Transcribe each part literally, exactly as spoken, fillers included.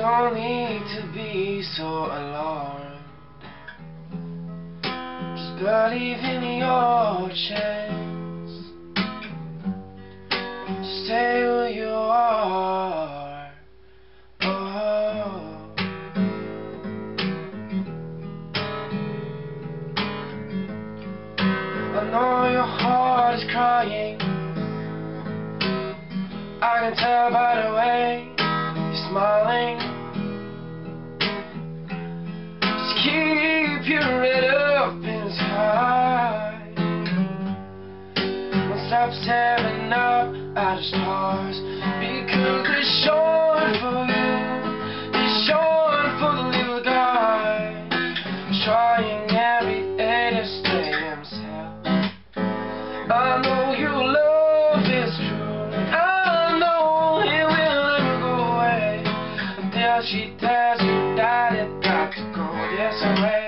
don't need to be so alarmed. Just believe in your chance. Stay who you are. Oh. I know your heart is crying. I can tell by the way you're smiling. Just keep your head up inside. Don't stop staring up at the stars, because they're short for you. They're short for the little guy trying every day to stay himself. I know your love is true. I know it will never go away until she tells you that it got to go this way.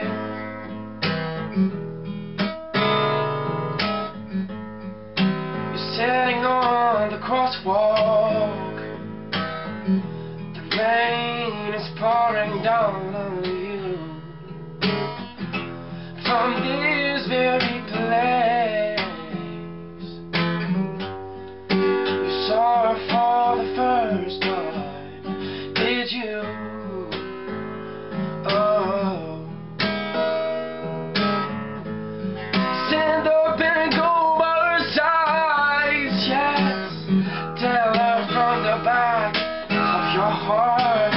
You're sitting on the crosswalk. The rain is pouring down on you from this very place. You saw her for the first time, did you? Oh. Stand up and go by her side, yes. Tell her from the back of your heart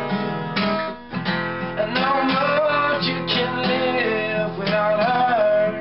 and how much you can live without her.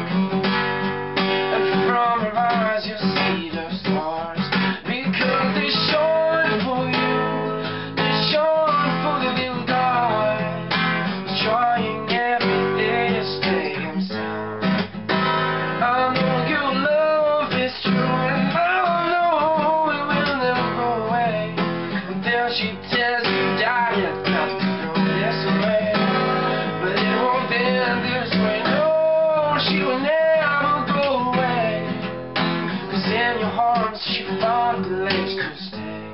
And from her eyes you'll see the stars, because they're short for you. They're short for the little guy who's trying every day to stay himself. I know your love is true, and I know it will never go away until she tells you that it's got to go this way. But it won't end this way, no, she will never go away, 'cause in your arms she found a place to stay.